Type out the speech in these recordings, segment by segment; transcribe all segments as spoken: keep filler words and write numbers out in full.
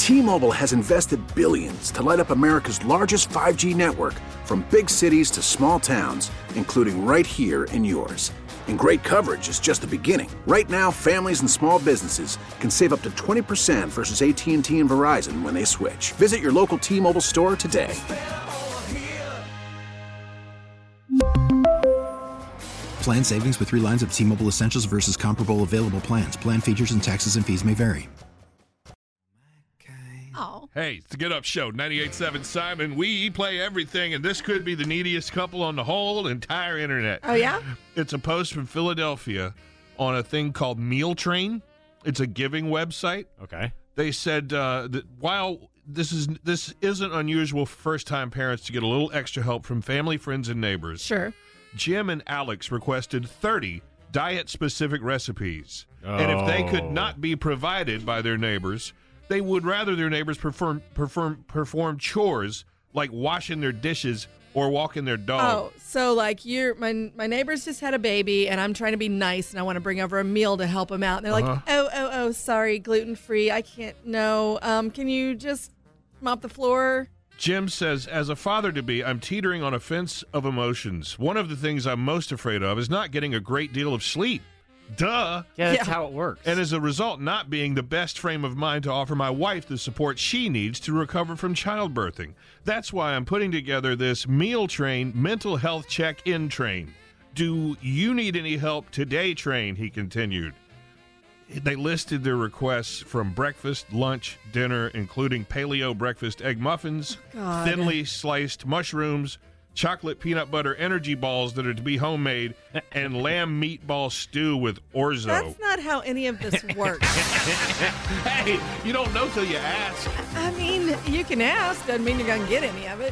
T-Mobile has invested billions to light up America's largest five G network, from big cities to small towns, including right here in yours. And great coverage is just the beginning. Right now, families and small businesses can save up to twenty percent versus A T and T and Verizon when they switch. Visit your local T-Mobile store today. Plan savings with three lines of T-Mobile Essentials versus comparable available plans. Plan features and taxes and fees may vary. Oh. Hey, it's the Get Up Show, ninety-eight point seven Simon. We play everything, and this could be the neediest couple on the whole entire internet. Oh, yeah? It's a post from Philadelphia on a thing called Meal Train. It's a giving website. Okay. They said uh, that while this is this isn't unusual for first-time parents to get a little extra help from family, friends, and neighbors. Sure. Jim and Alex requested thirty diet-specific recipes. Oh. And if they could not be provided by their neighbors, they would rather their neighbors perform perform perform chores like washing their dishes or walking their dog. Oh, so like you're my my neighbors just had a baby, and I'm trying to be nice, and I want to bring over a meal to help them out. And they're like, Uh-huh. oh, oh, oh, sorry, gluten free. I can't. No. Um, can you just mop the floor? Jim says, as a father-to-be, I'm teetering on a fence of emotions. One of the things I'm most afraid of is not getting a great deal of sleep. Duh. Yeah, that's Yeah. how it works. And as a result, not being the best frame of mind to offer my wife the support she needs to recover from childbirthing. That's why I'm putting together this Meal Train mental health check-in train. Do you need any help today, train? He continued. They listed their requests from breakfast, lunch, dinner, including paleo breakfast egg muffins, God. thinly sliced mushrooms, chocolate peanut butter energy balls that are to be homemade, and lamb meatball stew with orzo. That's not how any of this works. Hey, you don't know till you ask. I mean, you can ask. Doesn't mean you're going to get any of it.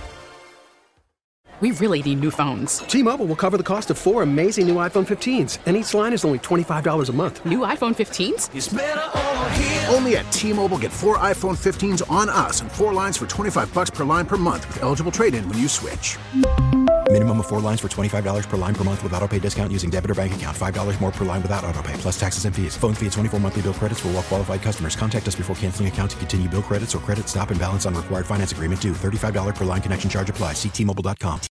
We really need new phones. T-Mobile will cover the cost of four amazing new iPhone fifteens, and each line is only twenty-five dollars a month. New iPhone fifteens? It's better over here. Only at T-Mobile, get four iPhone fifteens on us and four lines for twenty-five bucks per line per month with eligible trade-in when you switch. Minimum of four lines for twenty-five dollars per line per month with autopay discount using debit or bank account. five dollars more per line without autopay, plus taxes and fees. Phone fee at twenty-four monthly bill credits for well-qualified customers. Contact us before canceling account to continue bill credits or credit stop and balance on required finance agreement due. thirty-five dollars per line connection charge applies. See T Mobile dot com.